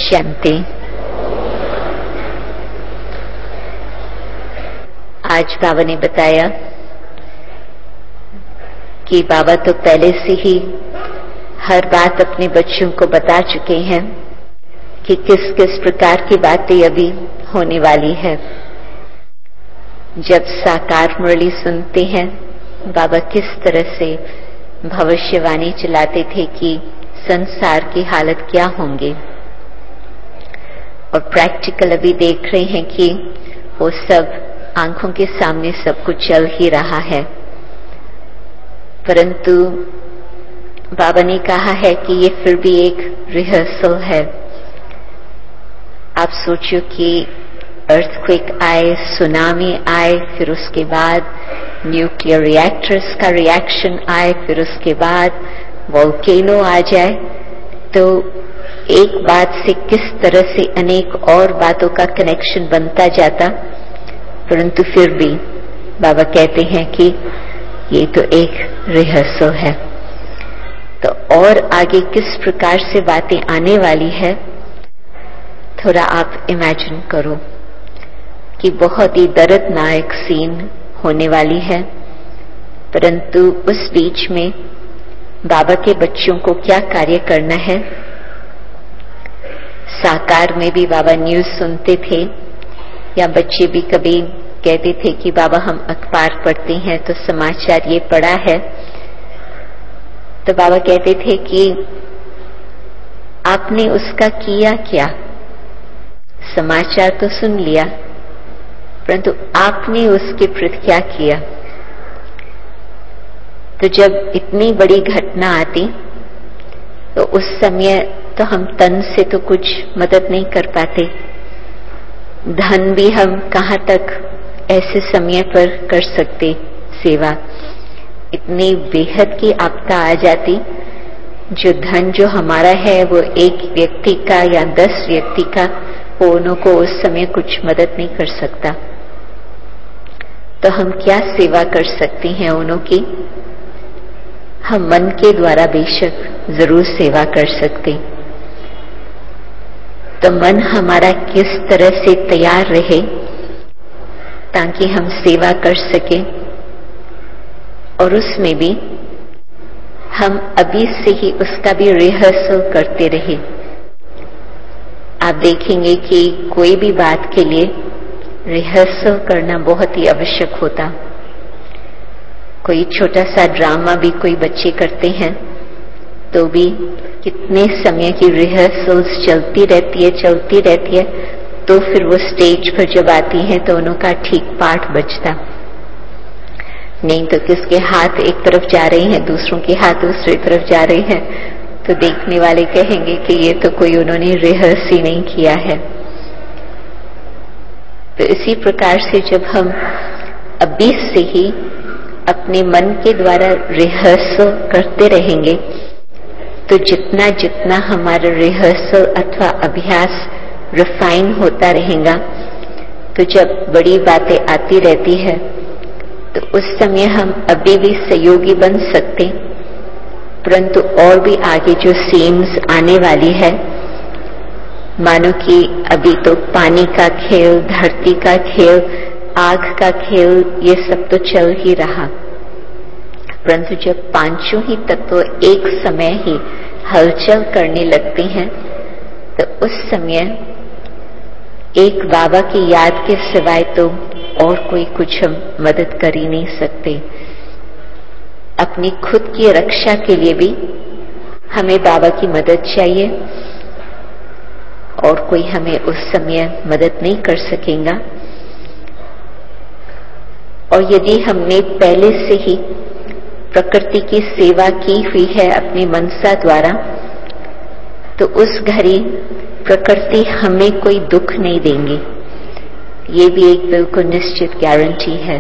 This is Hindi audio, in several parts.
शांति। आज बाबा ने बताया कि बाबा तो पहले से ही हर बात अपने बच्चों को बता चुके हैं कि किस किस प्रकार की बातें अभी होने वाली है। जब साकार मुरली सुनते हैं, बाबा किस तरह से भविष्यवाणी चलाते थे कि संसार की हालत क्या होंगे, और प्रैक्टिकल अभी देख रहे हैं कि वो सब आंखों के सामने सब कुछ चल ही रहा है। परंतु बाबा ने कहा है कि ये फिर भी एक रिहर्सल है। आप सोचो कि अर्थक्वेक आए, सुनामी आए, फिर उसके बाद न्यूक्लियर रिएक्टर्स का रिएक्शन आए, फिर उसके बाद वोल्केनो आ जाए, तो एक बात से किस तरह से अनेक और बातों का कनेक्शन बनता जाता। परंतु फिर भी बाबा कहते हैं कि ये तो एक रिहर्सल है। तो और आगे किस प्रकार से बातें आने वाली है, थोड़ा आप इमेजिन करो कि बहुत ही दर्दनाक सीन होने वाली है। परंतु उस बीच में बाबा के बच्चों को क्या कार्य करना है। साकार में भी बाबा न्यूज सुनते थे, या बच्चे भी कभी कहते थे कि बाबा हम अखबार पढ़ते हैं तो समाचार ये पढ़ा है। तो बाबा कहते थे कि आपने उसका किया क्या। समाचार तो सुन लिया, परंतु आपने उसके प्रति क्या किया। तो जब इतनी बड़ी घटना आती तो उस समय तो हम तन से तो कुछ मदद नहीं कर पाते, धन भी हम कहाँ तक ऐसे समय पर कर सकते सेवा। इतनी बेहद की आपदा आ जाती, जो धन जो हमारा है वो एक व्यक्ति का या 10 व्यक्ति का, वो उनको उस समय कुछ मदद नहीं कर सकता। तो हम क्या सेवा कर सकते हैं उन्हों की। हम मन के द्वारा बेशक जरूर सेवा कर सकते। तो मन हमारा किस तरह से तैयार रहे ताकि हम सेवा कर सके, और उसमें भी हम अभी से ही उसका भी रिहर्सल करते रहे। आप देखेंगे कि कोई भी बात के लिए रिहर्सल करना बहुत ही आवश्यक होता। कोई छोटा सा ड्रामा भी कोई बच्चे करते हैं तो भी कितने समय की रिहर्सल्स चलती रहती है, तो फिर वो स्टेज पर जब आती है तो उनका ठीक पाठ बजता। नहीं तो किसके हाथ एक तरफ जा रहे हैं, दूसरों के हाथ दूसरी तरफ जा रहे हैं, तो देखने वाले कहेंगे कि ये तो कोई उन्होंने रिहर्स ही नहीं किया है। तो इसी प्रकार से जब हम अभी से ही अपने मन के द्वारा रिहर्सल करते रहेंगे, तो जितना जितना हमारा रिहर्सल अथवा अभ्यास रिफाइन होता रहेगा, तो जब बड़ी बातें आती रहती है तो उस समय हम अभी भी सहयोगी बन सकते। परंतु और भी आगे जो सीन्स आने वाली है, मानो कि अभी तो पानी का खेल, धरती का खेल, आग का खेल, ये सब तो चल ही रहा। परंतु जब पांचों ही तत्व एक समय ही हलचल करने लगते हैं, तो उस समय एक बाबा की याद के सिवाय तो और कोई कुछ हम मदद कर ही नहीं सकते। अपनी खुद की रक्षा के लिए भी हमें बाबा की मदद चाहिए, और कोई हमें उस समय मदद नहीं कर सकेगा। और यदि हमने पहले से ही प्रकृति की सेवा की हुई है अपनी मनसा द्वारा, तो उस घड़ी प्रकृति हमें कोई दुख नहीं देंगी। ये भी एक बिल्कुल निश्चित गारंटी है।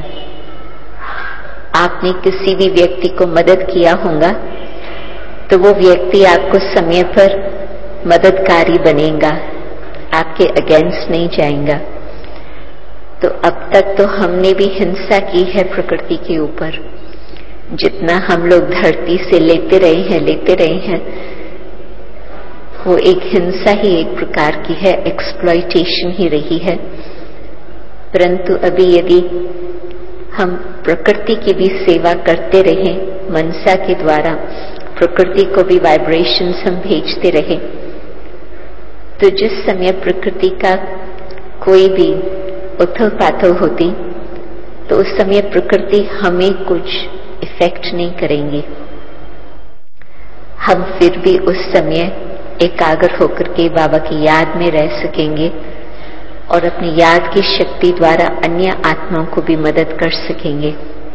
आपने किसी भी व्यक्ति को मदद किया होगा तो वो व्यक्ति आपको समय पर मददकारी बनेगा, आपके अगेंस्ट नहीं जाएगा। तो अब तक तो हमने भी हिंसा की है प्रकृति के ऊपर। जितना हम लोग धरती से लेते रहे हैं, वो एक हिंसा ही एक प्रकार की है, एक्सप्लॉयटेशन ही रही है। परंतु अभी यदि हम प्रकृति की भी सेवा करते रहें, मनसा के द्वारा प्रकृति को भी वाइब्रेशंस हम भेजते रहे, तो जिस समय प्रकृति का कोई भी उथल पाथल होती, तो उस समय प्रकृति हमें कुछ इफेक्ट नहीं करेंगी। हम फिर भी उस समय एकाग्र होकर के बाबा की याद में रह सकेंगे और अपनी याद की शक्ति द्वारा अन्य आत्माओं को भी मदद कर सकेंगे।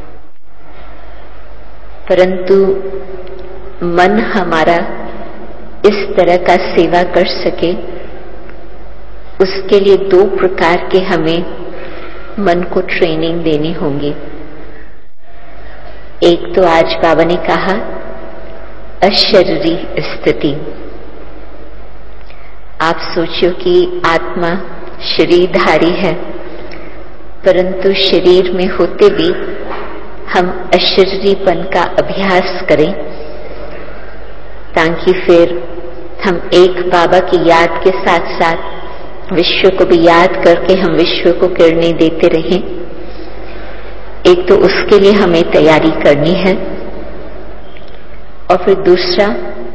परंतु मन हमारा इस तरह का सेवा कर सके, उसके लिए दो प्रकार के हमें मन को ट्रेनिंग देनी होगी। एक तो आज बाबा ने कहा अशरीरी स्थिति। आप सोचो कि आत्मा शरीरधारी है, परंतु शरीर में होते भी हम अशरीरीपन का अभ्यास करें, ताकि फिर हम एक बाबा की याद के साथ साथ विश्व को भी याद करके हम विश्व को किरणें देते रहें। एक तो उसके लिए हमें तैयारी करनी है, और फिर दूसरा,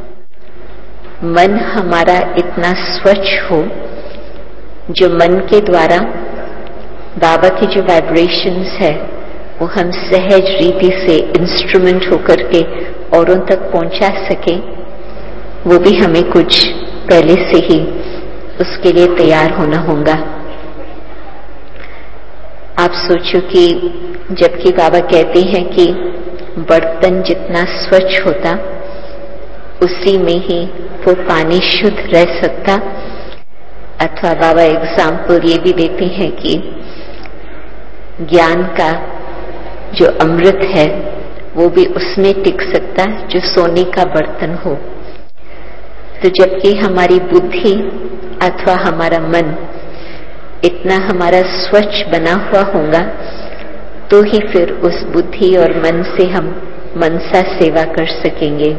मन हमारा इतना स्वच्छ हो, जो मन के द्वारा बाबा की जो वाइब्रेशंस है वो हम सहज रीति से इंस्ट्रूमेंट होकर के औरों तक पहुंचा सके। वो भी हमें कुछ पहले से ही उसके लिए तैयार होना होगा। आप सोचो कि जबकि बाबा कहते हैं कि बर्तन जितना स्वच्छ होता, उसी में ही वो पानी शुद्ध रह सकता, अथवा बाबा एग्जाम्पल ये भी देते हैं कि ज्ञान का जो अमृत है वो भी उसमें टिक सकता जो सोने का बर्तन हो। तो जबकि हमारी बुद्धि अथवा हमारा मन इतना हमारा स्वच्छ बना हुआ होगा, तो ही फिर उस बुद्धि और मन से हम मनसा सेवा कर सकेंगे।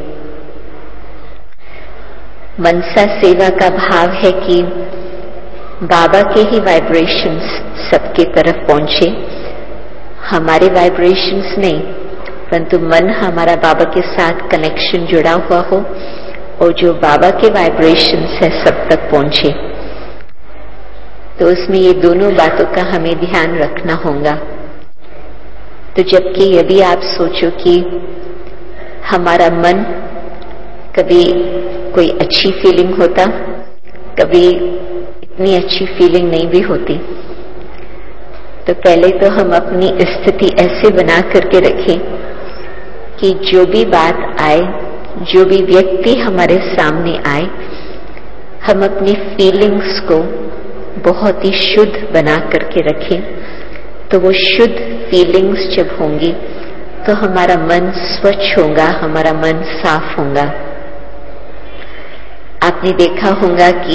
मनसा सेवा का भाव है कि बाबा के ही वाइब्रेशंस सबके तरफ पहुंचे, हमारे वाइब्रेशंस नहीं, परंतु मन हमारा बाबा के साथ कनेक्शन जुड़ा हुआ हो और जो बाबा के वाइब्रेशंस है सब तक पहुंचे। तो उसमें ये दोनों बातों का हमें ध्यान रखना होगा। तो जबकि यदि आप सोचो कि हमारा मन कभी कोई अच्छी फीलिंग होता, कभी इतनी अच्छी फीलिंग नहीं भी होती, तो पहले तो हम अपनी स्थिति ऐसे बना करके रखें कि जो भी बात आए, जो भी व्यक्ति हमारे सामने आए, हम अपनी फीलिंग्स को बहुत ही शुद्ध बना करके रखें। तो वो शुद्ध फीलिंग्स जब होंगी तो हमारा मन स्वच्छ होगा, हमारा मन साफ होगा। आपने देखा होगा कि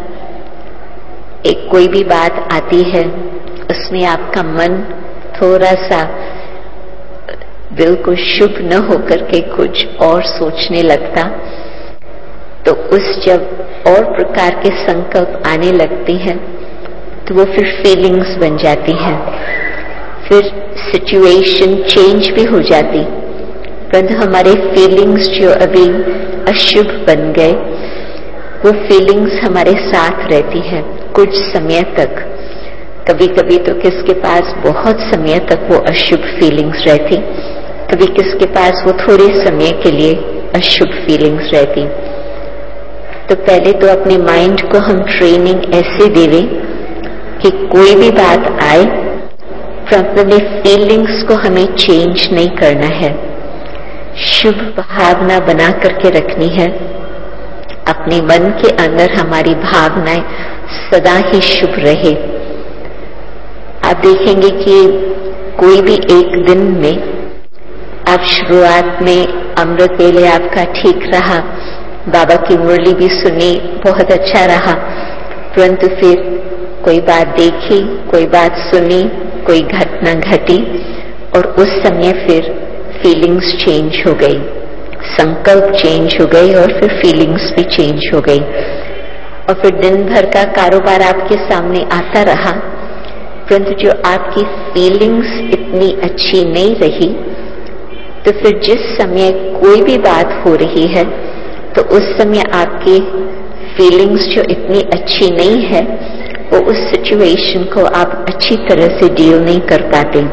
एक कोई भी बात आती है, उसमें आपका मन थोड़ा सा बिल्कुल शुभ न होकर के कुछ और सोचने लगता, तो उस जब और प्रकार के संकल्प आने लगते हैं तो वो फिर फीलिंग्स बन जाती हैं, फिर सिचुएशन चेंज भी हो जाती, परंतु हमारे फीलिंग्स जो अभी अशुभ बन गए, वो फीलिंग्स हमारे साथ रहती है कुछ समय तक। कभी कभी तो किसके पास बहुत समय तक वो अशुभ फीलिंग्स रहती, कभी किसके पास वो थोड़े समय के लिए अशुभ फीलिंग्स रहती। तो पहले तो अपने माइंड को हम ट्रेनिंग ऐसे देवें कि कोई भी बात आए, अपने फीलिंग्स को हमें चेंज नहीं करना है, शुभ भावना बना करके रखनी है। अपने मन के अंदर हमारी भावनाएं सदा ही शुभ रहे। आप देखेंगे कि कोई भी एक दिन में आप शुरुआत में अमृत वेले आपका ठीक रहा, बाबा की मुरली भी सुनी, बहुत अच्छा रहा, परंतु फिर कोई बात देखी, कोई बात सुनी, कोई घटना घटी और उस समय फिर फीलिंग्स चेंज हो गई, संकल्प चेंज हो गए और फिर फीलिंग्स भी चेंज हो गई, और फिर दिन भर का कारोबार आपके सामने आता रहा, परंतु जो आपकी फीलिंग्स इतनी अच्छी नहीं रही, तो फिर जिस समय कोई भी बात हो रही है तो उस समय आपकी फीलिंग्स जो इतनी अच्छी नहीं है, वो उस सिचुएशन को आप अच्छी तरह से डील नहीं कर पाते।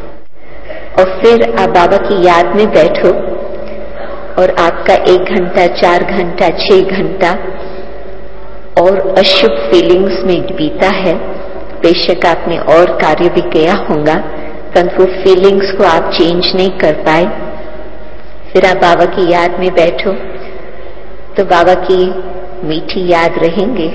और फिर आप बाबा की याद में बैठो और आपका 1 घंटा, 4 घंटा, 6 घंटा और अशुभ फीलिंग्स में बीता है। बेशक आपने और कार्य भी किया होगा, परंतु वो फीलिंग्स को आप चेंज नहीं कर पाए। फिर आप बाबा की याद में बैठो तो बाबा की मीठी याद रहेंगे।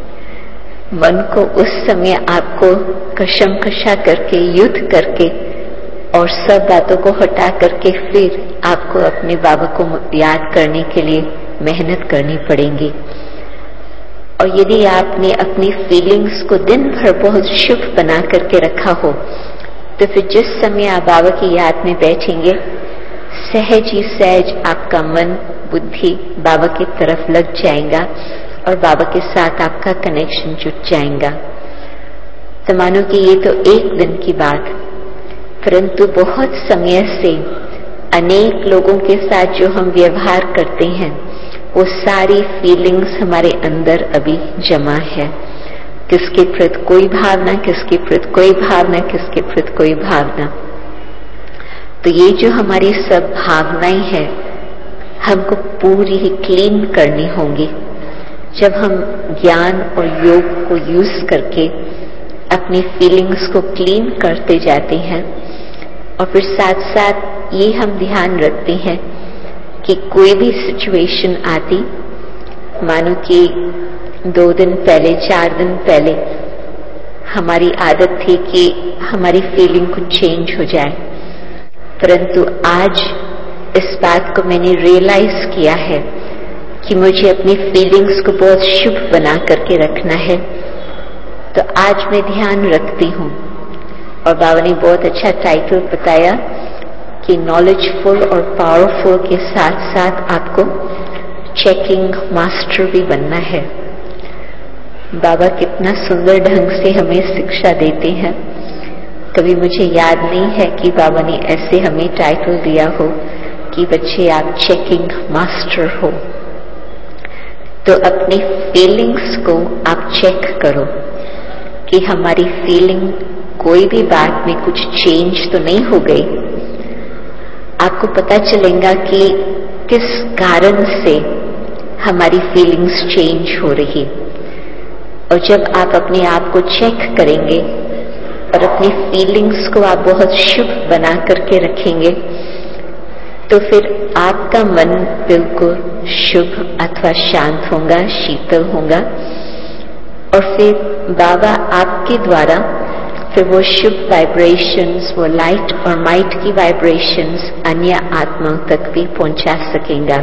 मन को उस समय आपको कशम कशा करके, युद्ध करके और सब बातों को हटा करके फिर आपको अपने बाबा को याद करने के लिए मेहनत करनी पड़ेगी। और यदि आपने अपनी फीलिंग्स को दिन भर बहुत शुभ बना करके रखा हो, तो फिर जिस समय आप बाबा की याद में बैठेंगे, सहज ही सहज आपका मन, बुद्धि बाबा की तरफ लग जाएगा और बाबा के साथ आपका कनेक्शन जुट जाएगा। तो मानो कि ये तो एक दिन की बात, परंतु बहुत समय से अनेक लोगों के साथ जो हम व्यवहार करते हैं, वो सारी फीलिंग्स हमारे अंदर अभी जमा है। किसके प्रति कोई भावना, किसके प्रति कोई भावना, किसके प्रति कोई भावना। तो ये जो हमारी सब भावनाएं हैं, हमको पूरी ही क्लीन करनी होंगी। जब हम ज्ञान और योग को यूज करके अपनी फीलिंग्स को क्लीन करते जाते हैं, और फिर साथ साथ ये हम ध्यान रखते हैं कि कोई भी सिचुएशन आती, मानो कि 2 दिन पहले, 4 दिन पहले हमारी आदत थी कि हमारी फीलिंग कुछ चेंज हो जाए, परंतु आज इस बात को मैंने रियलाइज किया है कि मुझे अपनी फीलिंग्स को बहुत शुभ बना करके रखना है। तो आज मैं ध्यान रखती हूँ, और बाबा ने बहुत अच्छा टाइटल बताया कि नॉलेजफुल और पावरफुल के साथ साथ आपको चेकिंग मास्टर भी बनना है। बाबा कितना सुंदर ढंग से हमें शिक्षा देते हैं। कभी मुझे याद नहीं है कि बाबा ने ऐसे हमें टाइटल दिया हो कि बच्चे आप चेकिंग मास्टर हो। तो अपनी फीलिंग्स को आप चेक करो कि हमारी फीलिंग कोई भी बात में कुछ चेंज तो नहीं हो गई। आपको पता चलेगा कि किस कारण से हमारी फीलिंग्स चेंज हो रही। और जब आप अपने आप को चेक करेंगे और अपनी फीलिंग्स को आप बहुत शुभ बना करके रखेंगे, तो फिर आपका मन बिल्कुल शुभ अथवा शांत होगा, शीतल होगा, और फिर बाबा आपके द्वारा फिर वो शुभ वाइब्रेशंस, वो लाइट और माइट की वाइब्रेशंस अन्य आत्माओं तक भी पहुंचा सकेगा।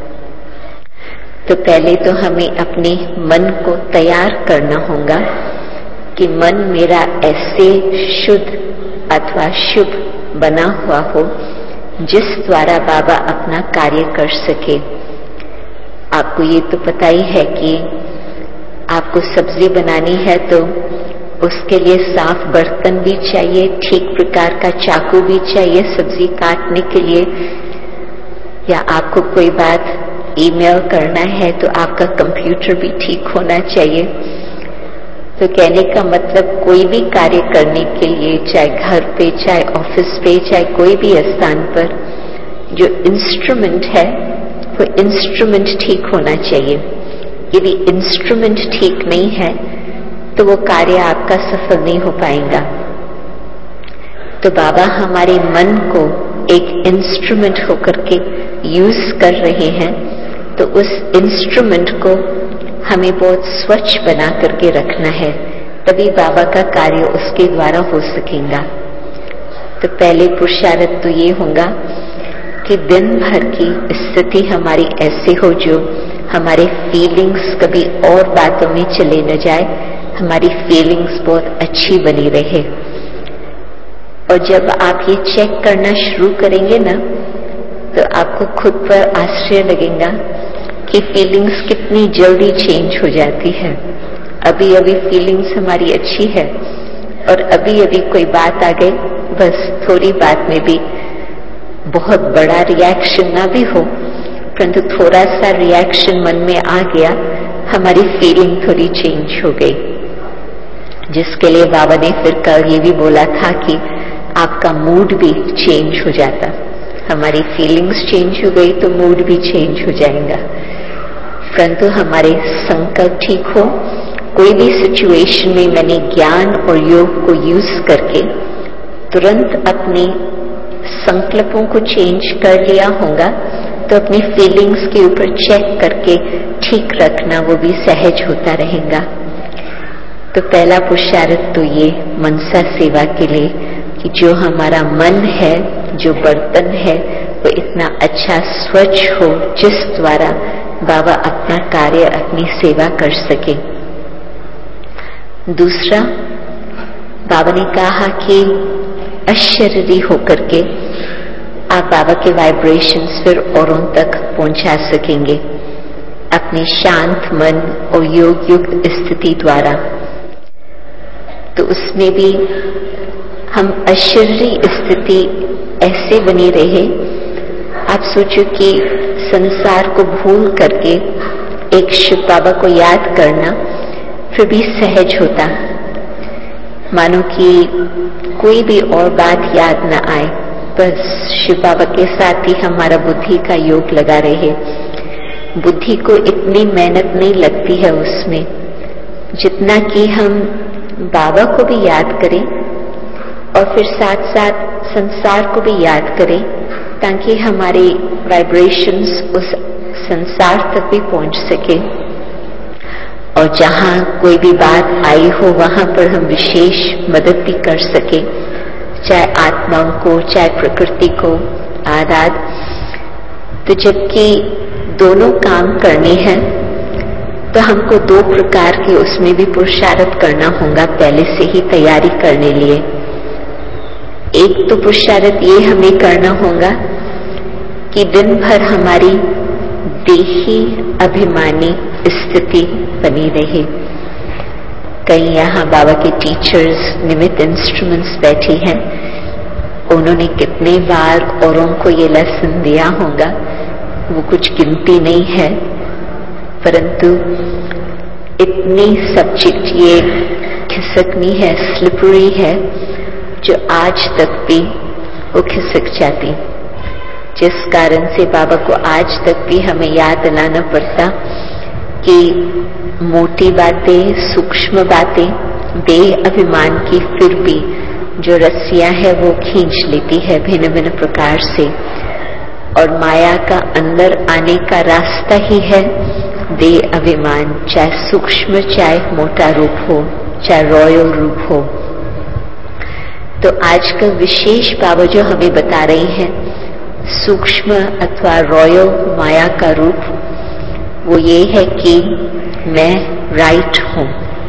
तो पहले तो हमें अपने मन को तैयार करना होगा कि मन मेरा ऐसे शुद्ध अथवा शुभ बना हुआ हो जिस द्वारा बाबा अपना कार्य कर सके। आपको ये तो पता ही है कि आपको सब्जी बनानी है तो उसके लिए साफ बर्तन भी चाहिए, ठीक प्रकार का चाकू भी चाहिए सब्जी काटने के लिए, या आपको कोई बात ईमेल करना है तो आपका कंप्यूटर भी ठीक होना चाहिए। तो कहने का मतलब कोई भी कार्य करने के लिए, चाहे घर पे, चाहे ऑफिस पे, चाहे कोई भी स्थान पर, जो इंस्ट्रूमेंट है वो इंस्ट्रूमेंट ठीक होना चाहिए। यदि इंस्ट्रूमेंट ठीक नहीं है तो वो कार्य आपका सफल नहीं हो पाएगा। तो बाबा हमारे मन को एक इंस्ट्रूमेंट होकर के यूज कर रहे हैं, तो उस इंस्ट्रूमेंट को हमें बहुत स्वच्छ बना करके रखना है, तभी बाबा का कार्य उसके द्वारा हो सकेगा। तो पहले पुरुषार्थ तो ये होगा कि दिन भर की स्थिति हमारी ऐसे हो जो हमारे फीलिंग्स कभी और बातों में चले न जाए, हमारी फीलिंग्स बहुत अच्छी बनी रहे। और जब आप ये चेक करना शुरू करेंगे ना, तो आपको खुद पर आश्चर्य लगेगा कि फीलिंग्स कितनी जल्दी चेंज हो जाती है। अभी अभी फीलिंग्स हमारी अच्छी है और अभी अभी कोई बात आ गई, बस थोड़ी बात में भी बहुत बड़ा रिएक्शन ना भी हो, परंतु थोड़ा सा रिएक्शन मन में आ गया, हमारी फीलिंग थोड़ी चेंज हो गई। जिसके लिए बाबा ने फिर कल ये भी बोला था कि आपका मूड भी चेंज हो जाता। हमारी फीलिंग्स चेंज हो गई तो मूड भी चेंज हो जाएगा। परंतु हमारे संकल्प ठीक हो, कोई भी सिचुएशन में मैंने ज्ञान और योग को यूज करके तुरंत अपने संकल्पों को चेंज कर लिया होगा, तो अपनी फीलिंग्स के ऊपर चेक करके ठीक रखना वो भी सहज होता रहेगा। तो पहला पुरुषार्थ तो ये मनसा सेवा के लिए कि जो हमारा मन है, जो बर्तन है, वो इतना अच्छा स्वच्छ हो जिस द्वारा बाबा अपना कार्य, अपनी सेवा कर सके। दूसरा, बाबा ने कहा कि अशरीरी होकर के आप बाबा के वाइब्रेशंस फिर औरों तक पहुंचा सकेंगे अपने शांत मन और योग युक्त स्थिति द्वारा। तो उसमें भी हम अशरीरी स्थिति ऐसे बनी रहे, आप सोचो कि संसार को भूल करके एक शिव बाबा को याद करना फिर भी सहज होता, मानो कि कोई भी और बात याद न आए, बस शिव बाबा के साथ ही हमारा बुद्धि का योग लगा रहे। बुद्धि को इतनी मेहनत नहीं लगती है उसमें, जितना कि हम बाबा को भी याद करें और फिर साथ साथ संसार को भी याद करें, ताकि हमारे वाइब्रेशंस उस संसार तक भी पहुंच सके। और जहां कोई भी बात आई हो वहां पर हम विशेष मदद भी कर सके, चाहे आत्माओं को, चाहे प्रकृति को आराध। तो जबकि दोनों काम करने हैं, तो हमको दो प्रकार के उसमें भी पुरुषार्थ करना होगा पहले से ही तैयारी करने लिए। एक तो पुरुषार्थ ये हमें करना होगा कि दिन भर हमारी देही अभिमानी स्थिति बनी रहे। कई यहाँ बाबा के टीचर्स, निमित्त इंस्ट्रूमेंट्स बैठी हैं, उन्होंने कितने बार औरों को ये लेसन दिया होगा, वो कुछ गिनती नहीं है। परंतु इतनी सब्जेक्ट ये खिसकनी है, स्लिपरी है, जो आज तक भी वो खिसक जाती, जिस कारण से बाबा को आज तक भी हमें याद दिलाना पड़ता कि मोटी बातें, सूक्ष्म बातें, देह अभिमान की फिर भी जो रस्सियां है वो खींच लेती है भिन्न भिन्न प्रकार से, और माया का अंदर आने का रास्ता ही है देह अभिमान, चाहे सूक्ष्म चाहे मोटा रूप हो, चाहे रॉयल रूप हो। तो आजकल विशेष बाबा जो हमें बता रही हैं, सूक्ष्म अथवा रॉयल माया का रूप वो ये है कि मैं राइट हूं।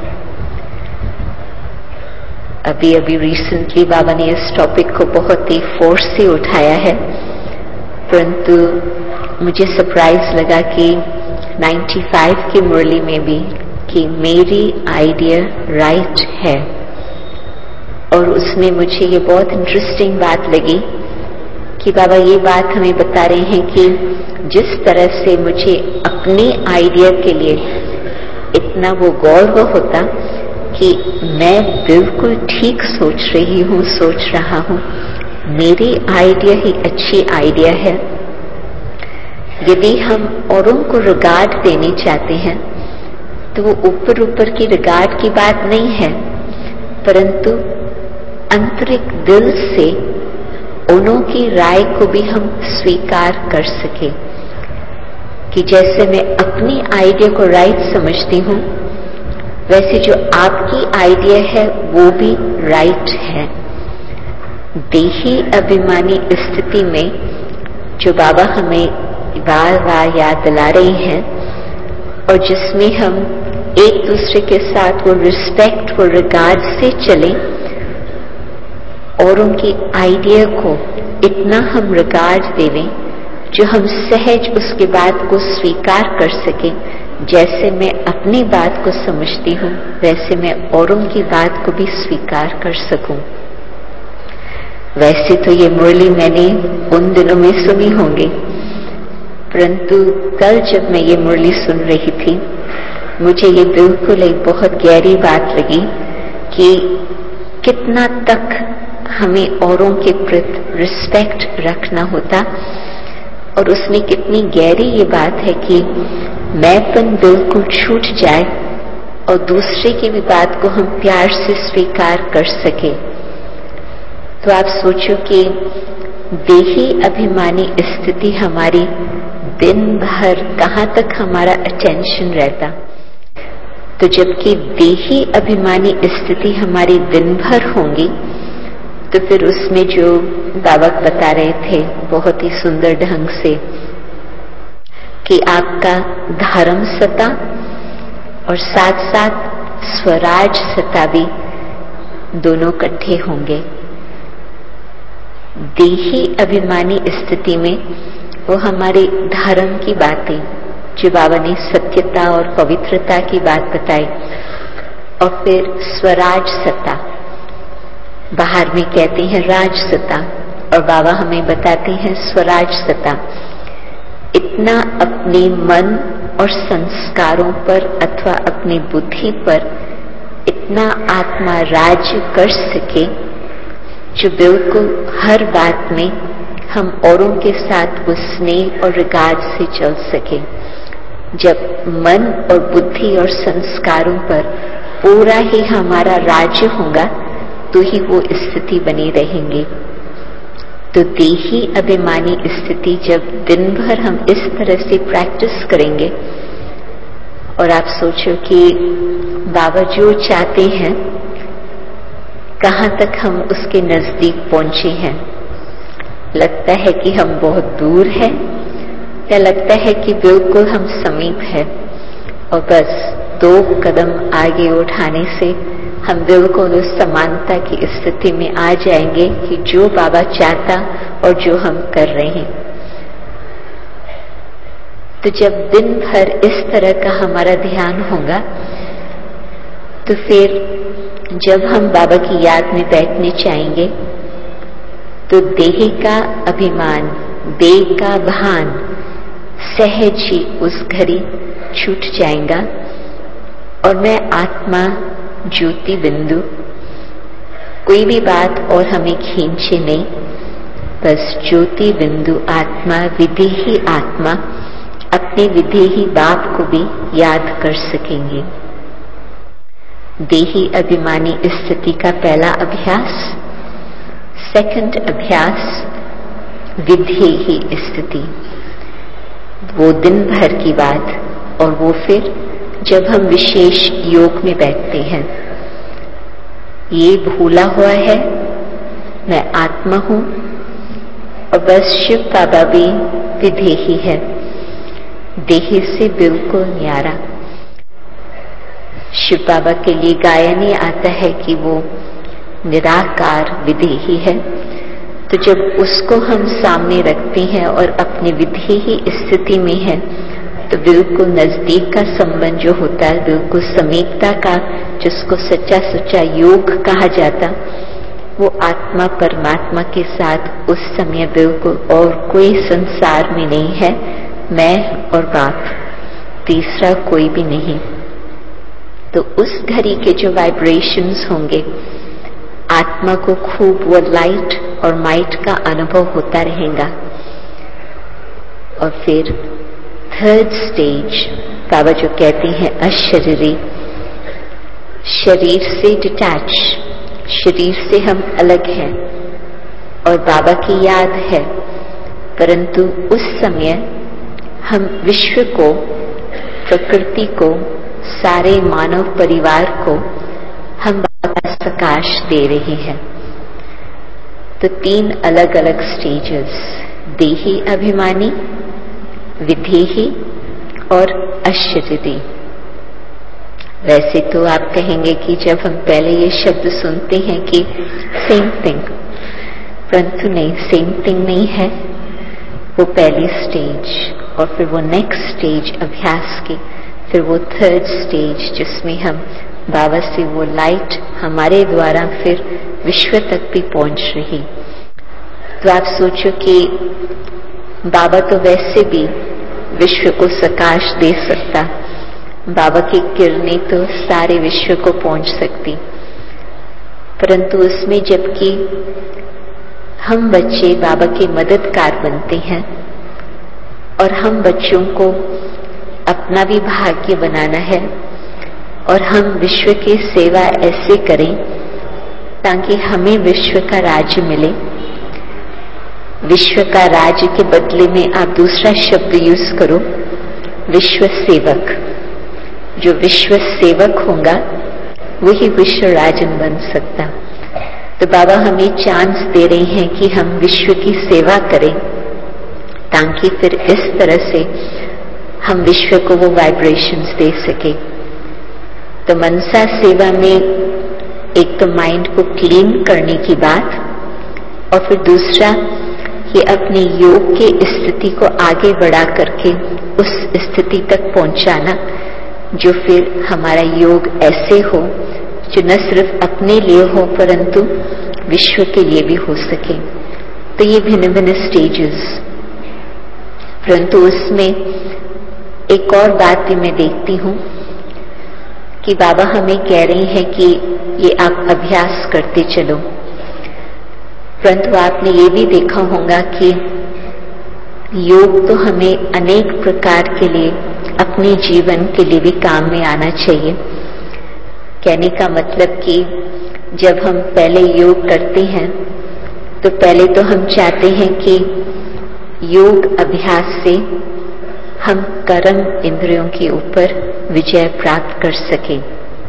अभी अभी रिसेंटली बाबा ने इस टॉपिक को बहुत ही फोर्स से उठाया है, परंतु मुझे सरप्राइज लगा कि 95 की मुरली में भी कि मेरी आइडिया राइट है। और उसमें मुझे ये बहुत इंटरेस्टिंग बात लगी कि बाबा ये बात हमें बता रहे हैं कि जिस तरह से मुझे अपने आइडिया के लिए इतना वो गर्व होता कि मैं बिल्कुल ठीक सोच रही हूँ, सोच रहा हूँ, मेरी आइडिया ही अच्छी आइडिया है। यदि हम औरों को रिगार्ड देने चाहते हैं तो वो ऊपर ऊपर की रिगार्ड की बात नहीं है, परंतु आंतरिक दिल से उन्हों की राय को भी हम स्वीकार कर सके कि जैसे मैं अपनी आइडिया को राइट समझती हूँ, वैसे जो आपकी आइडिया है वो भी राइट है। देही अभिमानी स्थिति में जो बाबा हमें बार बार याद दिला रही हैं, और जिसमें हम एक दूसरे के साथ वो रिस्पेक्ट, वो रिगार्ड से चलें और उनकी आइडिया को इतना हम रिगार्ड देवें जो हम सहज उसके बात को स्वीकार कर सके। जैसे मैं अपनी बात को समझती हूँ वैसे मैं औरों की बात को भी स्वीकार कर सकूं। वैसे तो ये मुरली मैंने उन दिनों में सुनी होंगी, परंतु कल जब मैं ये मुरली सुन रही थी मुझे ये बिल्कुल एक बहुत गहरी बात लगी कि कितना तक हमें औरों के प्रति रिस्पेक्ट रखना होता, और उसमें कितनी गहरी ये बात है कि मैंपन बिल्कुल छूट जाए और दूसरे की भी बात को हम प्यार से स्वीकार कर सके। तो आप सोचो कि देही अभिमानी स्थिति हमारी दिन भर कहाँ तक हमारा अटेंशन रहता। तो जबकि देही अभिमानी स्थिति हमारी दिन भर होंगी तो फिर उसमें जो बाबा बता रहे थे बहुत ही सुंदर ढंग से कि आपका धर्म सत्ता और साथ साथ स्वराज सत्ता भी दोनों इकट्ठे होंगे। देही अभिमानी स्थिति में वो हमारे धर्म की बातें जो बाबा ने सत्यता और पवित्रता की बात बताई, और फिर स्वराज सत्ता, बाहर में कहते हैं राज सत्ता और बाबा हमें बताते हैं स्वराज सत्ता। इतना अपने मन और संस्कारों पर अथवा अपनी बुद्धि पर इतना आत्मा राज्य कर सके जो बिल्कुल हर बात में हम औरों के साथ वो स्नेह और रिगार्ड से चल सके। जब मन और बुद्धि और संस्कारों पर पूरा ही हमारा राज्य होगा तो ही वो स्थिति बनी रहेंगी। तो देही अभिमानी स्थिति जब दिन भर हम इस तरह से प्रैक्टिस करेंगे, और आप सोचो कि बाबा जो चाहते हैं कहाँ तक हम उसके नजदीक पहुंचे हैं। लगता है कि हम बहुत दूर हैं या लगता है कि बिल्कुल हम समीप हैं, और बस 2 कदम आगे उठाने से हम बिल्कुल उस समानता की स्थिति में आ जाएंगे कि जो बाबा चाहता और जो हम कर रहे हैं। तो जब दिन भर इस तरह का हमारा ध्यान होगा तो फिर जब हम बाबा की याद में बैठने चाहेंगे तो देह का अभिमान, देह का भान सहज ही उस घड़ी छूट जाएगा, और मैं आत्मा ज्योति बिंदु, कोई भी बात और हमें खींचे नहीं, बस ज्योति बिंदु आत्मा, विदेही आत्मा अपने विदेही बाप को भी याद कर सकेंगे। देही अभिमानी स्थिति का पहला अभ्यास। सेकंड अभ्यास विधेही स्थिति, वो दिन भर की बात, और वो फिर जब हम विशेष योग में बैठते हैं। ये भूला हुआ है मैं आत्मा हूं, और बस शिव बाबा भी विधेही है, देह से बिल्कुल न्यारा। शिव बाबा के लिए गायन ही आता है कि वो निराकार विधेही है। तो जब उसको हम सामने रखते हैं और अपने विधेही स्थिति में है तो बिल्कुल नजदीक का संबंध जो होता है, बिल्कुल समीपता का, जिसको सच्चा सच्चा योग कहा जाता, वो आत्मा परमात्मा के साथ उस समय बिल्कुल और कोई संसार में नहीं है, मैं और बाप, तीसरा कोई भी नहीं। तो उस घड़ी के जो वाइब्रेशंस होंगे, आत्मा को खूब वो लाइट और माइट का अनुभव होता रहेगा। और फिर थर्ड स्टेज बाबा जो कहते हैं अशरीरी, शरीर से डिटैच, शरीर से हम अलग हैं और बाबा की याद है, परंतु उस समय हम विश्व को, प्रकृति को, सारे मानव परिवार को हम बाबा का प्रकाश दे रहे हैं। तो 3 अलग अलग स्टेजेस, देही अभिमानी, विधेही और अशरीरी। वैसे तो आप कहेंगे कि जब हम पहले ये शब्द सुनते हैं कि सेम थिंग, परंतु नहीं, सेम थिंग नहीं है। वो पहली स्टेज, और फिर वो नेक्स्ट स्टेज अभ्यास की, फिर वो थर्ड स्टेज जिसमें हम बाबा से वो लाइट हमारे द्वारा फिर विश्व तक भी पहुंच रही। तो आप सोचो कि बाबा तो वैसे भी विश्व को प्रकाश दे सकता, बाबा की किरणें तो सारे विश्व को पहुंच सकती, परंतु उसमें जबकि हम बच्चे बाबा के मददगार बनते हैं और हम बच्चों को अपना भी भाग्य बनाना है और हम विश्व की सेवा ऐसे करें ताकि हमें विश्व का राज्य मिले। विश्व का राज्य के बदले में आप दूसरा शब्द यूज करो, विश्व सेवक। जो विश्व सेवक होगा वही विश्व राजन बन सकता। तो बाबा हमें चांस दे रहे हैं कि हम विश्व की सेवा करें ताकि फिर इस तरह से हम विश्व को वो वाइब्रेशंस दे सके। तो मनसा सेवा में एक तो माइंड को क्लीन करने की बात, और फिर दूसरा ये अपने योग के स्थिति को आगे बढ़ा करके उस स्थिति तक पहुंचाना जो फिर हमारा योग ऐसे हो जो न सिर्फ अपने लिए हो परंतु विश्व के लिए भी हो सके। तो ये भिन्न भिन्न स्टेजेस, परंतु उसमें एक और बात भी मैं देखती हूँ कि बाबा हमें कह रहे हैं कि ये आप अभ्यास करते चलो, परंतु आपने ये भी देखा होगा कि योग तो हमें अनेक प्रकार के लिए अपने जीवन के लिए भी काम में आना चाहिए। कहने का मतलब कि जब हम पहले योग करते हैं तो पहले तो हम चाहते हैं कि योग अभ्यास से हम कर्म इंद्रियों के ऊपर विजय प्राप्त कर सकें।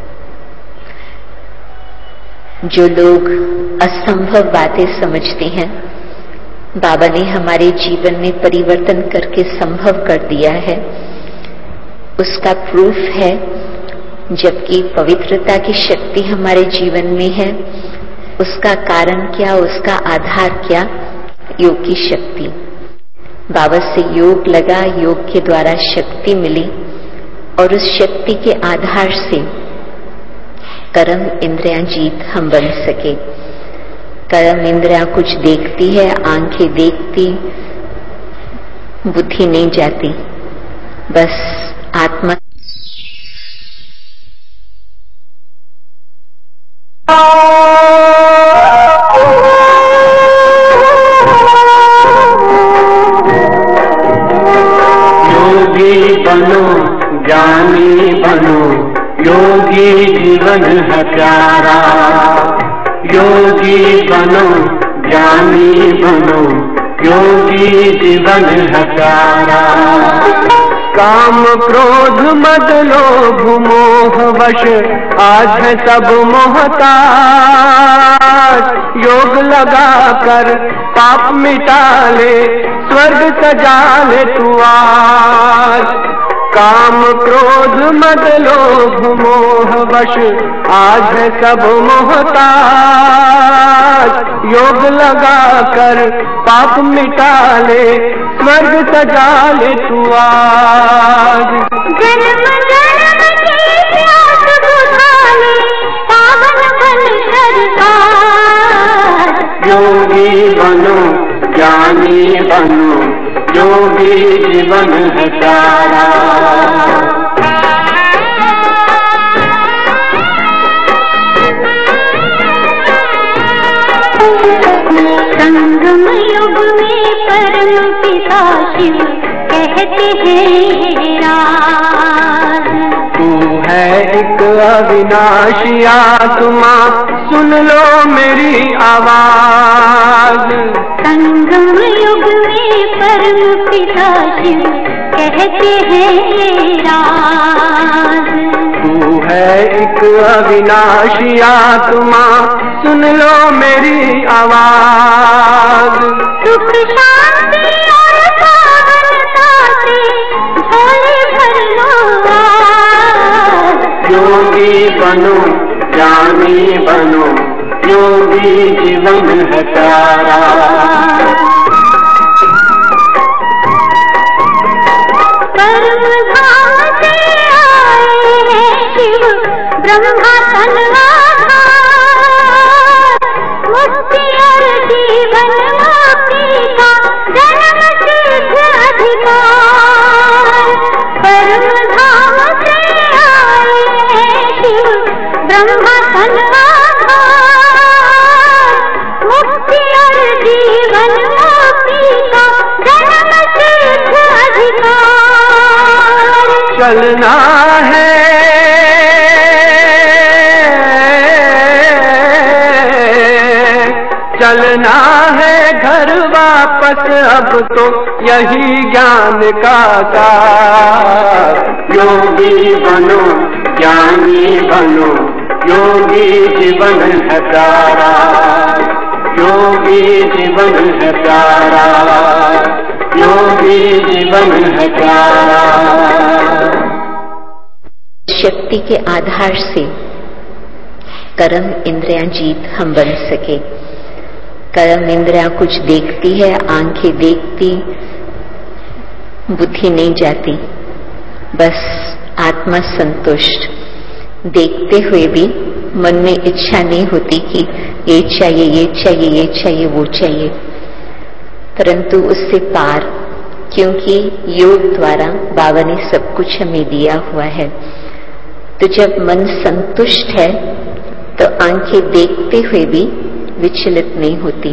जो लोग असंभव बातें समझते हैं, बाबा ने हमारे जीवन में परिवर्तन करके संभव कर दिया है। उसका प्रूफ है जबकि पवित्रता की शक्ति हमारे जीवन में है, उसका कारण क्या, उसका आधार क्या? योग की शक्ति। बाबा से योग लगा, योग के द्वारा शक्ति मिली और उस शक्ति के आधार से कर्म इंद्रियां जीत हम बन सके। कर्म इंद्रियां कुछ देखती है, आंखें देखती, बुद्धि नहीं जाती, बस आत्मा। योगी बनो, ज्ञानी बनो, योगी जीवन है प्यारा। योगी बनो, ज्ञानी बनो, योगी जीवन है प्यारा। काम क्रोध मद लोभ मोह वश आज है सब मोहताज। योग लगा कर पाप मिटा ले, स्वर्ग सजा ले तू आज। काम क्रोध मद लोभ मोह वश आज है सब मोहताज। योग लगा कर पाप मिटा ले, स्वर्ग सजा ले तू आज। जन्म जन्म की प्यास बुझा ले, पावन बन सरकार। योगी बनो, ज्ञानी बनो, योगी जीवन है प्यारा। संगम युग में परम पिता शिव कहते हैं राज। तू है एक अविनाशी आत्मा, सुन लो मेरी आवाज। संगम युग में परम पिता शिव कहते हैं राज। तू है एक अविनाशी आत्मा, सुन लो मेरी आवाज। सुख शांति और पावनता से झोले भर लो आज। योगी बनो, ज्ञानी बनो, योगी जीवन है प्यारा। धन आधार, मुक्ति और जीवन मुक्ति का जन्म सिद्ध अधिकार। परम धाम से आए शिव ब्रह्मा तन आधार, मुक्ति और जीवन मुक्ति का जन्म सिद्ध अधिकार। चलना है चलना है घर वापस, अब तो यही ज्ञान का सार। योगी बनो ज्ञानी बनो, योगी जीवन है प्यारा, योगी जीवन है प्यारा, योगी जीवन है प्यारा। शक्ति के आधार से कर्म इंद्रियां जीत हम बन सके। कर्म इंद्रियां कुछ देखती है, आंखें देखती, बुद्धि नहीं जाती, बस आत्मा संतुष्ट। देखते हुए भी मन में इच्छा नहीं होती कि ये चाहिए, ये चाहिए, ये चाहिए, वो चाहिए, परंतु उससे पार, क्योंकि योग द्वारा बाबा ने सब कुछ हमें दिया हुआ है। तो जब मन संतुष्ट है तो आंखें देखते हुए भी विचलित नहीं होती।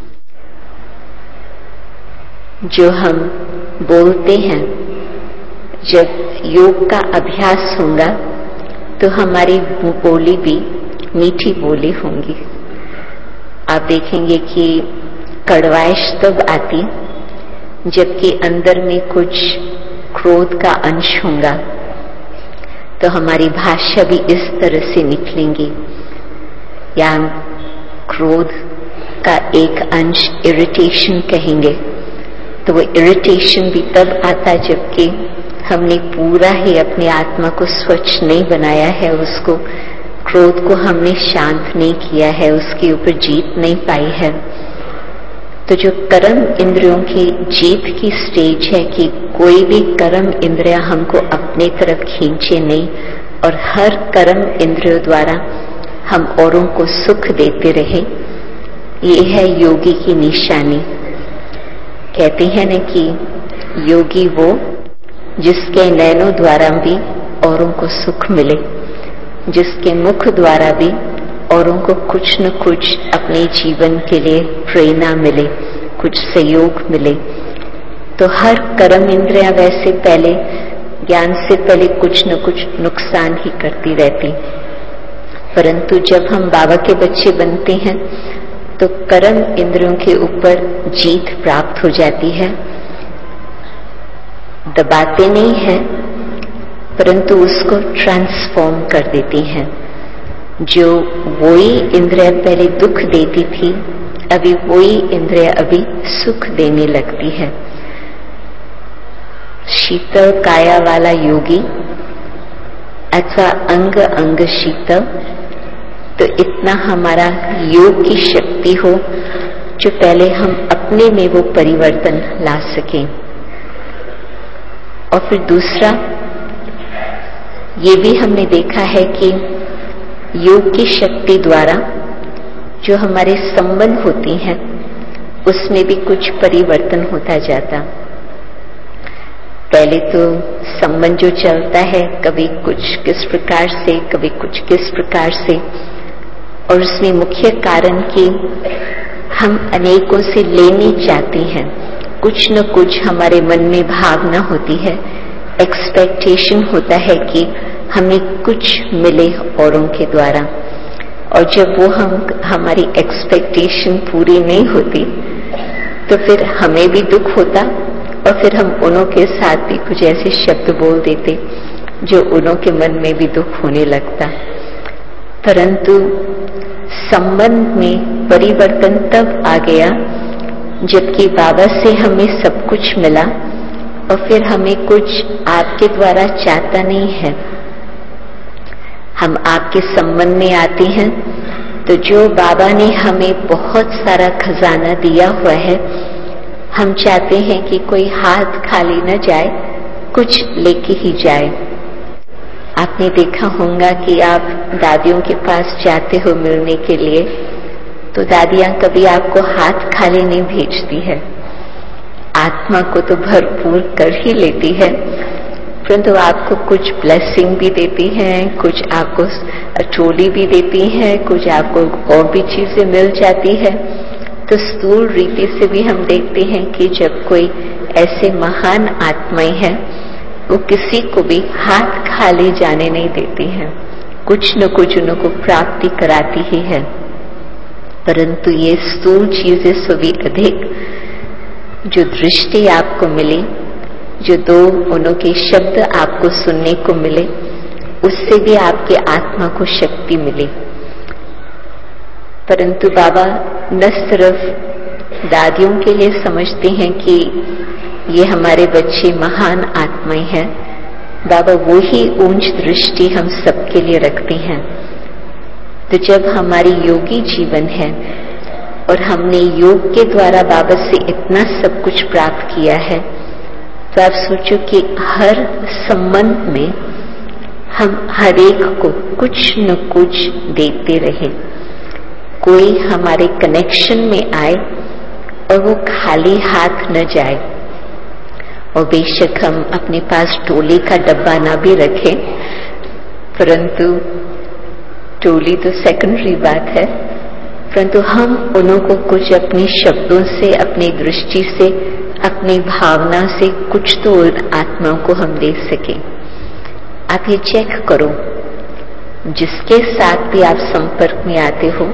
जो हम बोलते हैं, जब योग का अभ्यास होगा तो हमारी बोली भी मीठी बोली होंगी। आप देखेंगे कि कड़वाइश तब आती जबकि अंदर में कुछ क्रोध का अंश होगा, तो हमारी भाषा भी इस तरह से निकलेंगी। या क्रोध का एक अंश इरिटेशन कहेंगे, तो वो इरिटेशन भी तब आता जबकि हमने पूरा ही अपने आत्मा को स्वच्छ नहीं बनाया है, उसको क्रोध को हमने शांत नहीं किया है, उसके ऊपर जीत नहीं पाई है। तो जो कर्म इंद्रियों की जीत की स्टेज है कि कोई भी कर्म इंद्रिया हमको अपने तरफ खींचे नहीं, और हर कर्म इंद्रियों द्वारा हम औरों को सुख देते रहे, ये है योगी की निशानी। कहते हैं न कि योगी वो जिसके नैनों द्वारा भी औरों को सुख मिले, जिसके मुख द्वारा भी औरों को कुछ न कुछ अपने जीवन के लिए प्रेरणा मिले, कुछ सहयोग मिले। तो हर कर्म इंद्रिया वैसे पहले ज्ञान से पहले कुछ न कुछ नुकसान ही करती रहती, परंतु जब हम बाबा के बच्चे बनते हैं तो कर्म इंद्रियों के ऊपर जीत प्राप्त हो जाती है। दबाते नहीं है, परंतु उसको ट्रांसफॉर्म कर देती हैं। जो वही इंद्रिया पहले दुख देती थी, अभी वही इंद्रिया अभी सुख देने लगती है। शीतल काया वाला योगी अथवा अंग अंग शीतल, तो इतना हमारा योग की शक्ति हो जो पहले हम अपने में वो परिवर्तन ला सकें। और फिर दूसरा ये भी हमने देखा है कि योग की शक्ति द्वारा जो हमारे संबंध होती हैं उसमें भी कुछ परिवर्तन होता जाता। पहले तो संबंध जो चलता है कभी कुछ किस प्रकार से, कभी कुछ किस प्रकार से, और उसमें मुख्य कारण कि हम अनेकों से लेने चाहते हैं, कुछ न कुछ हमारे मन में भावना होती है, एक्सपेक्टेशन होता है कि हमें कुछ मिले औरों के द्वारा। और जब वो हमारी एक्सपेक्टेशन पूरी नहीं होती तो फिर हमें भी दुख होता, और फिर हम उन्हों के साथ भी कुछ ऐसे शब्द बोल देते जो उन्हों के मन में भी दुख होने लगता। परंतु संबंध में परिवर्तन तब आ गया जबकि बाबा से हमें सब कुछ मिला, और फिर हमें कुछ आपके द्वारा चाहता नहीं है। हम आपके संबंध में आते हैं तो जो बाबा ने हमें बहुत सारा खजाना दिया हुआ है, हम चाहते हैं कि कोई हाथ खाली न जाए, कुछ लेके ही जाए। आपने देखा होगा कि आप दादियों के पास जाते हो मिलने के लिए, तो दादियां कभी आपको हाथ खाली नहीं भेजती है। आत्मा को तो भरपूर कर ही लेती है, परंतु आपको कुछ ब्लेसिंग भी देती हैं, कुछ आपको ट्रॉली भी देती हैं, कुछ आपको और भी चीजें मिल जाती है। तो स्थूल रीति से भी हम देखते हैं कि जब कोई ऐसे महान आत्माएं हैं, वो किसी को भी हाथ खाली जाने नहीं देती हैं, कुछ न कुछ उनको प्राप्ति कराती ही है। परंतु ये स्थूल चीजें सभी अधिक जो दृष्टि आपको मिली, जो दो उनके शब्द आपको सुनने को मिले, उससे भी आपके आत्मा को शक्ति मिली। परंतु बाबा न सिर्फ दादियों के लिए समझते हैं कि ये हमारे बच्चे महान आत्माएं हैं, बाबा वो ही ऊंच दृष्टि हम सबके लिए रखते हैं। तो जब हमारी योगी जीवन है और हमने योग के द्वारा बाबा से इतना सब कुछ प्राप्त किया है, तो आप सोचो कि हर संबंध में हम हर एक को कुछ न कुछ देते रहे, कोई हमारे कनेक्शन में आए और वो खाली हाथ न जाए। और बेशक हम अपने पास टोली का डब्बा ना भी रखें, परंतु टोली तो सेकेंडरी बात है, परंतु हम उन्हों को कुछ अपने शब्दों से, अपनी दृष्टि से, अपनी भावना से कुछ तो आत्माओं को हम दे सकें। आप ये चेक करो, जिसके साथ भी आप संपर्क में आते हो,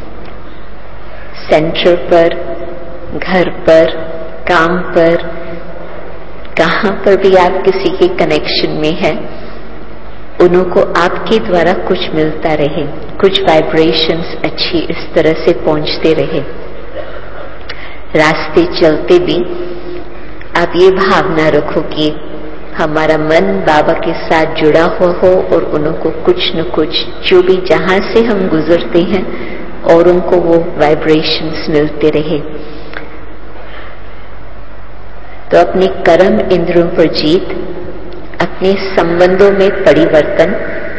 सेंटर पर, घर पर, काम पर, कहां पर भी आप किसी के कनेक्शन में हैं, उन्हों को आपके द्वारा कुछ मिलता रहे, कुछ वाइब्रेशंस अच्छी इस तरह से पहुंचते रहे। रास्ते चलते भी आप ये भावना रखो कि हमारा मन बाबा के साथ जुड़ा हुआ हो और उनको कुछ न कुछ जो भी जहां से हम गुजरते हैं और उनको वो वाइब्रेशंस मिलते रहे। तो अपने कर्म इंद्रियों पर जीत, अपने संबंधों में परिवर्तन,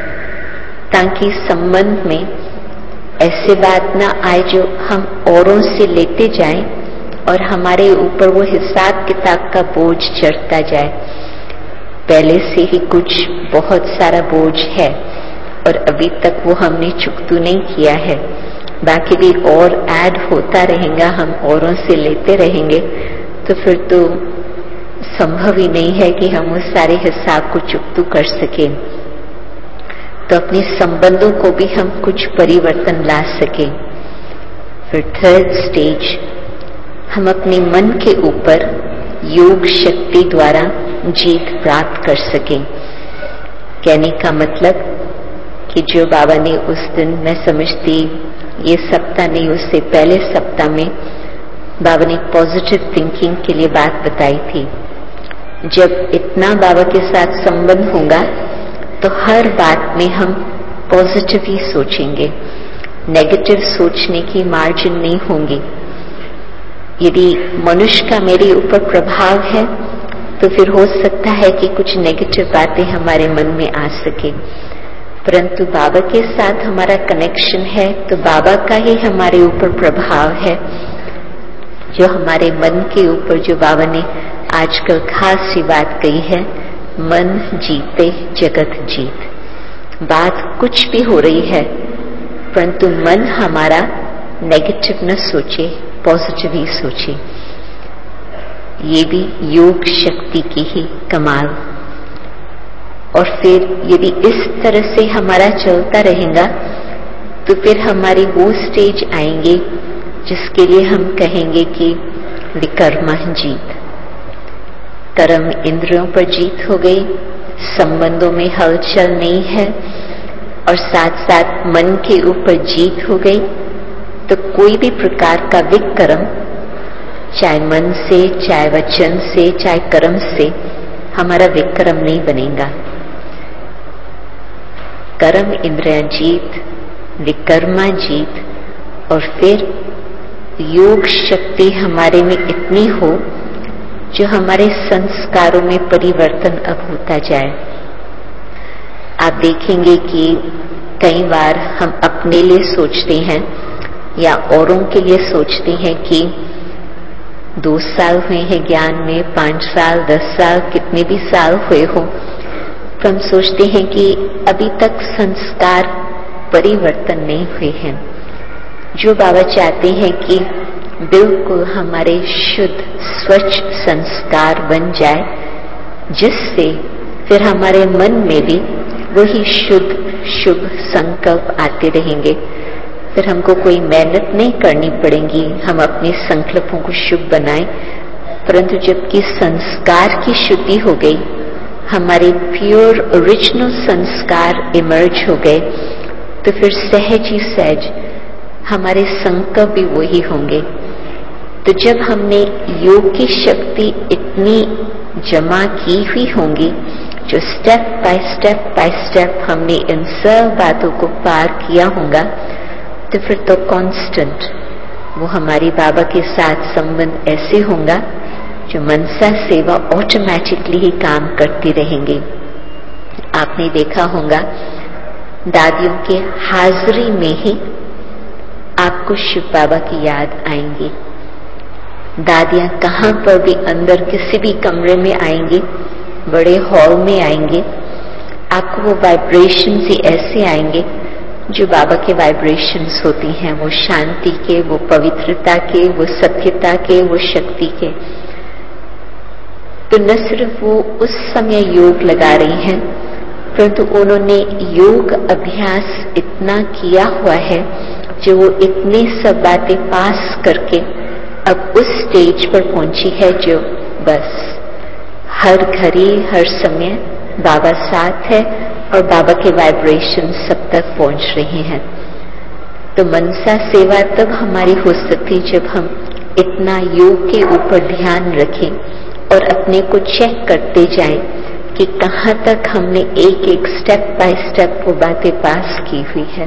ताकि संबंध में ऐसे बात ना आए जो हम औरों से लेते जाएं और हमारे ऊपर वो हिसाब किताब का बोझ चढ़ता जाए। पहले से ही कुछ बहुत सारा बोझ है और अभी तक वो हमने चुकता नहीं किया है, बाकी भी और ऐड होता रहेगा, हम औरों से लेते रहेंगे, तो फिर तो संभव ही नहीं है कि हम उस सारे हिसाब को चुकता कर सकें। तो अपने संबंधों को भी हम कुछ परिवर्तन ला सकें। फिर थर्ड स्टेज, हम अपने मन के ऊपर योग शक्ति द्वारा जीत प्राप्त कर सकें। कहने का मतलब कि जो बाबा ने उस दिन, मैं समझती ये सप्ताह नहीं, उससे पहले सप्ताह में बाबा ने पॉजिटिव थिंकिंग के लिए बात बताई थी। जब इतना बाबा के साथ संबंध होगा तो हर बात में हम पॉजिटिव ही सोचेंगे, नेगेटिव सोचने की मार्जिन नहीं होंगी। यदि मनुष्य का मेरे ऊपर प्रभाव है तो फिर हो सकता है कि कुछ नेगेटिव बातें हमारे मन में आ सके, परंतु बाबा के साथ हमारा कनेक्शन है तो बाबा का ही हमारे ऊपर प्रभाव है, जो हमारे मन के ऊपर, जो बाबा ने आजकल खास सी बात कही है, मन जीते जगत जीत। बात कुछ भी हो रही है परंतु मन हमारा नेगेटिव न सोचे, पॉजिटिव ही सोचे। ये भी योग शक्ति की ही कमाल। और फिर यदि इस तरह से हमारा चलता रहेगा तो फिर हमारी वो स्टेज आएंगे जिसके लिए हम कहेंगे कि विकर्मा जीत। कर्म इंद्रियों पर जीत हो गई, संबंधों में हलचल नहीं है और साथ साथ मन के ऊपर जीत हो गई, तो कोई भी प्रकार का विकर्म, चाहे मन से, चाहे वचन से, चाहे कर्म से, हमारा विकर्म नहीं बनेगा। कर्म इंद्रियां जीत, विकर्मा जीत, और फिर योग शक्ति हमारे में इतनी हो जो हमारे संस्कारों में परिवर्तन अब होता जाए। आप देखेंगे कि कई बार हम अपने लिए सोचते हैं या औरों के लिए सोचते हैं कि 2 साल हुए हैं ज्ञान में, 5 साल, 10 साल, कितने भी साल हुए हो, तो हम सोचते हैं कि अभी तक संस्कार परिवर्तन नहीं हुए हैं। जो बाबा चाहते हैं कि बिल्कुल हमारे शुद्ध स्वच्छ संस्कार बन जाए, जिससे फिर हमारे मन में भी वही शुद्ध शुभ संकल्प आते रहेंगे। फिर हमको कोई मेहनत नहीं करनी पड़ेगी हम अपने संकल्पों को शुभ बनाएं, परंतु जबकि संस्कार की शुद्धि हो गई, हमारे प्योर ओरिजिनल संस्कार इमर्ज हो गए, तो फिर सहज ही सहज हमारे संकल्प भी वही होंगे। तो जब हमने योग की शक्ति इतनी जमा की हुई होंगी, जो स्टेप बाय स्टेप हमने इन सब बातों को पार किया होगा, तो फिर तो कांस्टेंट वो हमारी बाबा के साथ संबंध ऐसे होगा जो मनसा सेवा ऑटोमेटिकली ही काम करती रहेंगी। आपने देखा होगा दादियों के हाजिरी में ही आपको शिव बाबा की याद आएंगी। दादियां कहां पर भी अंदर किसी भी कमरे में आएंगी, बड़े हॉल में आएंगे, आपको वो वाइब्रेशंस ही ऐसे आएंगे जो बाबा के वाइब्रेशंस होती हैं, वो शांति के, वो पवित्रता के, वो सत्यता के, वो शक्ति के। तो न सिर्फ वो उस समय योग लगा रही हैं, परंतु उन्होंने योग अभ्यास इतना किया हुआ है जो वो इतने सब बातें पास करके अब उस स्टेज पर पहुंची है जो बस हर घड़ी हर समय बाबा साथ है और बाबा के वाइब्रेशन सब तक पहुंच रहे हैं। तो मनसा सेवा तब हमारी हो सकती जब हम इतना योग के ऊपर ध्यान रखें और अपने को चेक करते जाएं कि कहां तक हमने एक एक स्टेप बाय स्टेप वो बातें पास की हुई है।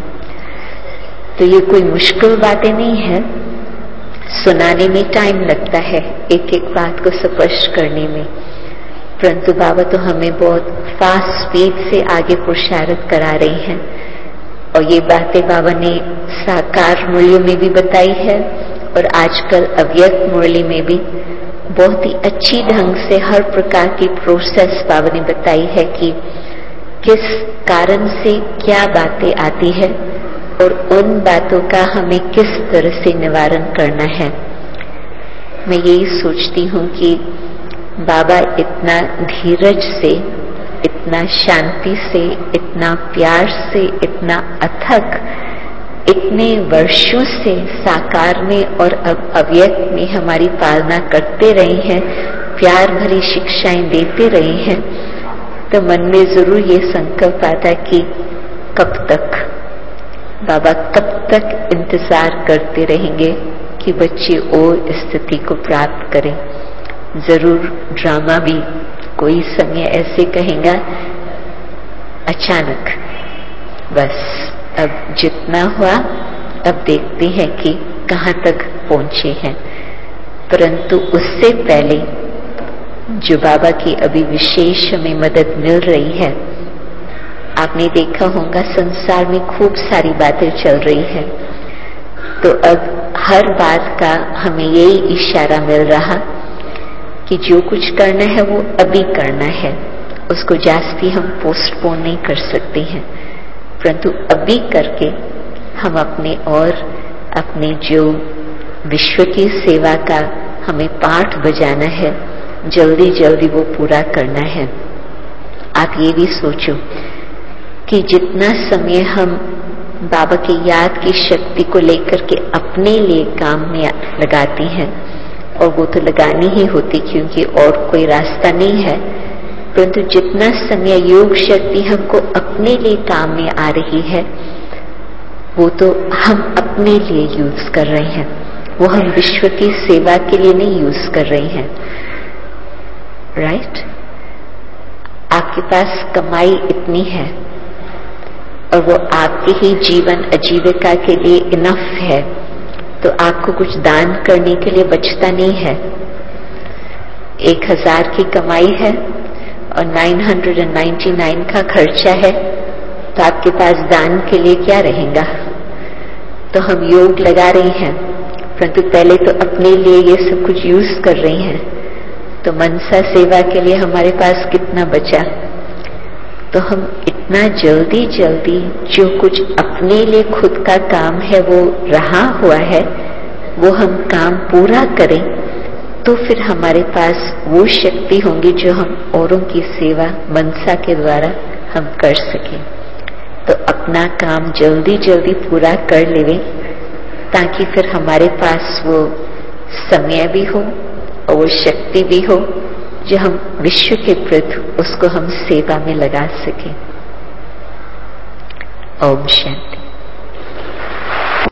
तो ये कोई मुश्किल बातें नहीं है, सुनाने में टाइम लगता है एक एक बात को स्पष्ट करने में, परंतु बाबा तो हमें बहुत फास्ट स्पीड से आगे पुरुषार्थ करा रही हैं। और ये बातें बाबा ने साकार मुरली में भी बताई है और आजकल अव्यक्त मुरली में भी बहुत ही अच्छी ढंग से हर प्रकार की प्रोसेस बाबा ने बताई है कि किस कारण से क्या बातें आती है और उन बातों का हमें किस तरह से निवारण करना है। मैं यही सोचती हूँ कि बाबा इतना धीरज से, इतना शांति से, इतना प्यार से, इतना अथक, इतने वर्षों से साकार में और अब अव्यक्त में हमारी पालना करते रहे हैं, प्यार भरी शिक्षाएं देते रहे हैं। तो मन में जरूर ये संकल्प आता कि कब तक बाबा, कब तक इंतजार करते रहेंगे कि बच्चे और स्थिति को प्राप्त करें। जरूर ड्रामा भी कोई समय ऐसे कहेगा अचानक, बस अब जितना हुआ अब देखते हैं कि कहां तक पहुंचे हैं। परंतु उससे पहले जो बाबा की अभी विशेष हमें मदद मिल रही है, आपने देखा होगा संसार में खूब सारी बातें चल रही है, तो अब हर बात का हमें यही इशारा मिल रहा कि जो कुछ करना है वो अभी करना है, उसको जास्ती हम पोस्टपोन नहीं कर सकते हैं, परंतु अभी करके हम अपने और अपने जो विश्व की सेवा का हमें पाठ बजाना है, जल्दी जल्दी वो पूरा करना है। आप ये भी सोचो कि जितना समय हम बाबा की याद की शक्ति को लेकर के अपने लिए काम में लगाते हैं, और वो तो लगानी ही होती क्योंकि और कोई रास्ता नहीं है, परंतु जितना समय योग शक्ति हमको अपने लिए काम में आ रही है, वो तो हम अपने लिए यूज कर रहे हैं, वो हम विश्व की सेवा के लिए नहीं यूज कर रहे हैं। राइट? आपके पास कमाई इतनी है और वो आपके ही जीवन आजीविका के लिए इनफ है, तो आपको कुछ दान करने के लिए बचता नहीं है। 1000 की कमाई है और 999 का खर्चा है, तो आपके पास दान के लिए क्या रहेगा? तो हम योग लगा रही हैं, परंतु पहले तो अपने लिए ये सब कुछ यूज कर रही हैं, तो मनसा सेवा के लिए हमारे पास कितना बचा? तो हम इतना जल्दी जल्दी जो कुछ अपने लिए खुद का काम है वो रहा हुआ है, वो हम काम पूरा करें, तो फिर हमारे पास वो शक्ति होंगी जो हम औरों की सेवा मनसा के द्वारा हम कर सकें। तो अपना काम जल्दी जल्दी पूरा कर लेवे, ताकि फिर हमारे पास वो समय भी हो और वो शक्ति भी हो जो हम विश्व के प्रति उसको हम सेवा में लगा सकें। ओम शांति।